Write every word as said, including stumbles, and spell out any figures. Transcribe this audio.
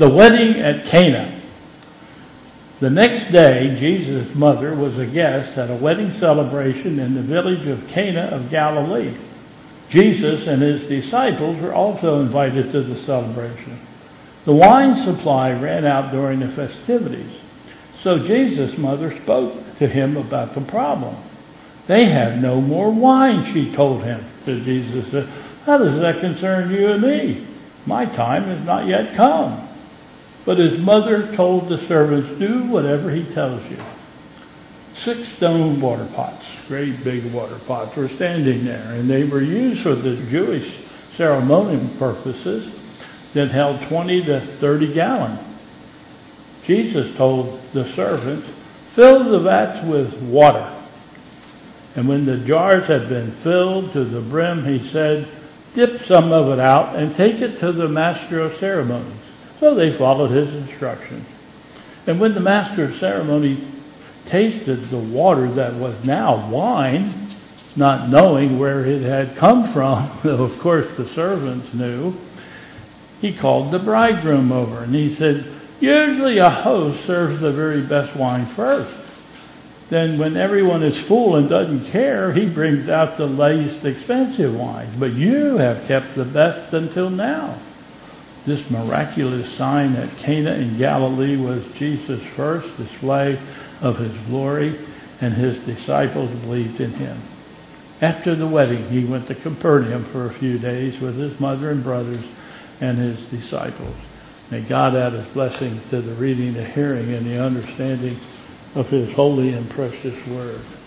The wedding at Cana. The next day, Jesus' mother was a guest at a wedding celebration in the village of Cana of Galilee. Jesus and his disciples were also invited to the celebration. The wine supply ran out during the festivities, so Jesus' mother spoke to him about the problem. They have no more wine, she told him. So Jesus said, how does that concern you and me? My time has not yet come. But his mother told the servants, do whatever he tells you. Six stone water pots, great big water pots, were standing there, and they were used for the Jewish ceremonial purposes that held twenty to thirty gallons. Jesus told the servants, fill the vats with water. And when the jars had been filled to the brim, he said, dip some of it out and take it to the master of ceremonies. So they followed his instructions. And when the master of ceremony tasted the water that was now wine, not knowing where it had come from, though of course the servants knew, he called the bridegroom over and he said, usually a host serves the very best wine first. Then when everyone is full and doesn't care, he brings out the least expensive wines. But you have kept the best until now. This miraculous sign at Cana in Galilee was Jesus' first display of his glory, and his disciples believed in him. After the wedding, he went to Capernaum for a few days with his mother and brothers and his disciples. May God add his blessing to the reading, the hearing, and the understanding of his holy and precious word.